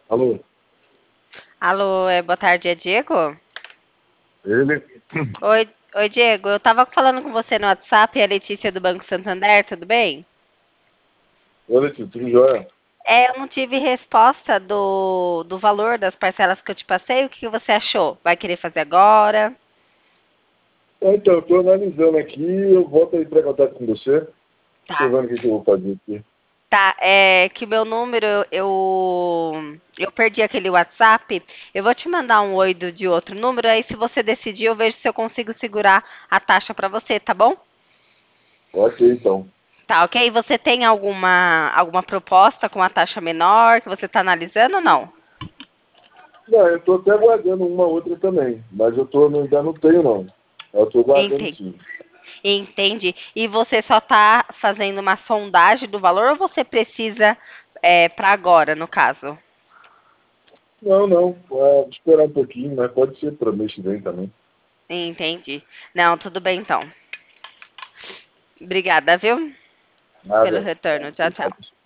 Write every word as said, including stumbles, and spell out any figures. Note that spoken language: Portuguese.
Alô? Alô, é, boa tarde, é Diego? Ele? Oi, oi, Diego, eu tava falando com você no WhatsApp, é a Letícia do Banco Santander, tudo bem? Olha aqui, tudo jóia? É, eu não tive resposta do, do valor das parcelas que eu te passei, o que você achou? Vai querer fazer agora? É, Então, eu estou analisando aqui, eu volto aí para contato com você. Estou Tá. vendo o que, que eu vou fazer aqui. Tá, é que o meu número, eu, eu perdi aquele WhatsApp, eu vou te mandar um oi do, de outro número, aí se você decidir, eu vejo se eu consigo segurar a taxa pra você, tá bom? Ok, então. Tá, ok? Você tem alguma, alguma proposta com a taxa menor que você está analisando ou não? Não, eu estou até aguardando uma outra também, mas eu tô, ainda não tenho não. Eu estou guardando Entendi. sim. Entendi. E você só está fazendo uma sondagem do valor ou você precisa é, para agora, no caso? Não, não, é, vou esperar um pouquinho, mas pode ser para mês que vem também. Entendi. Não, tudo bem então. Obrigada, viu? Pelo Nada. retorno. Tchau, tchau.